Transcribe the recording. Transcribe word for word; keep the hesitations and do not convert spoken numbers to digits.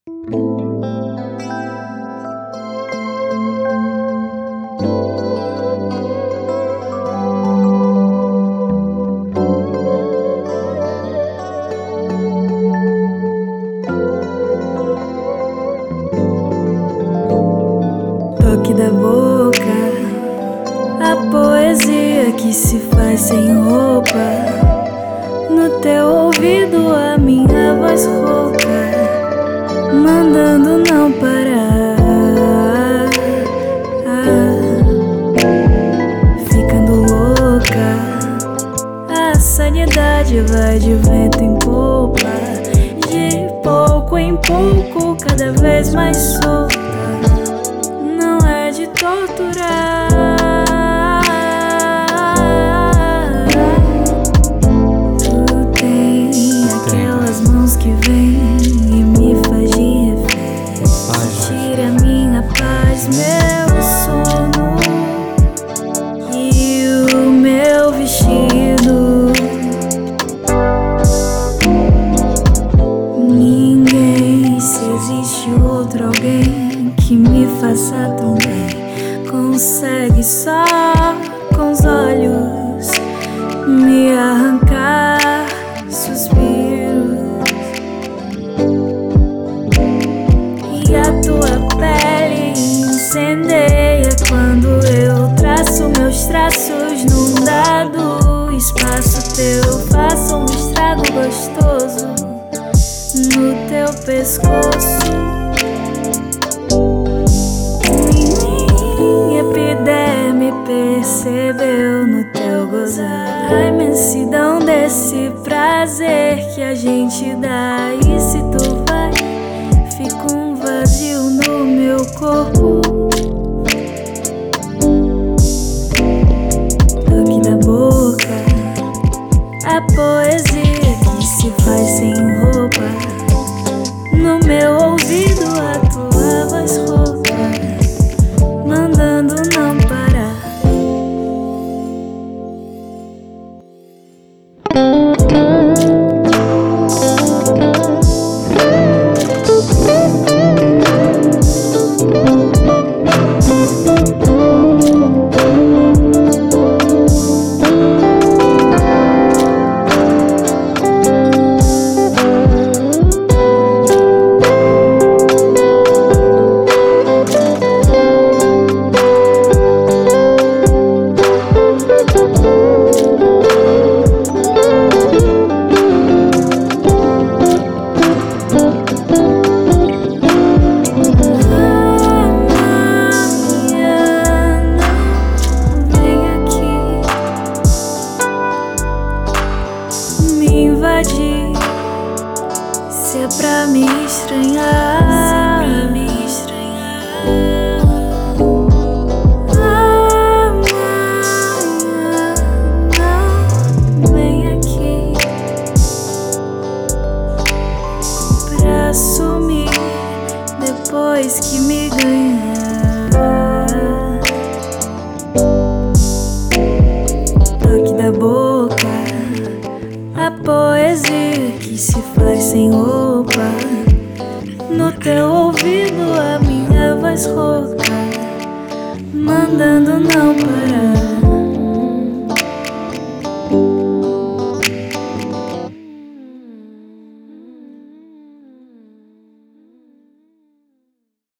Toque da boca, a poesia que se faz sem roupa. No teu ouvido a minha voz rouca, mandando não parar. Ah, ficando louca, a sanidade vai de vento em popa, de pouco em pouco, cada vez mais solta. Não é de torturar. Tu tem aquelas mãos que vêm e me faz de refém. Tira a minha paz, meu sono e o meu vestido. Ninguém, se existe outro alguém que me faça tão bem, consegue só com os olhos me arrancar suspiros. E a tua pele incendeia quando eu traço meus traços num dado espaço teu. Faço um estrago gostoso no teu pescoço. Minha epiderme percebeu no teu gozar a imensidão desse prazer que a gente dá. E se tu vai, fica um vazio no meu corpo. Toque da boca, a poesia que se faz sem roupa. No meu ouvido a tua voz rouca, mandando não parar. Se é pra me estranhar, se é pra me estranhar. Amanhã não vem aqui pra sumir depois que me ganhar. Toque da boca, a poesia que se faz sem roupa. No teu ouvido a minha voz rouca, mandando não parar.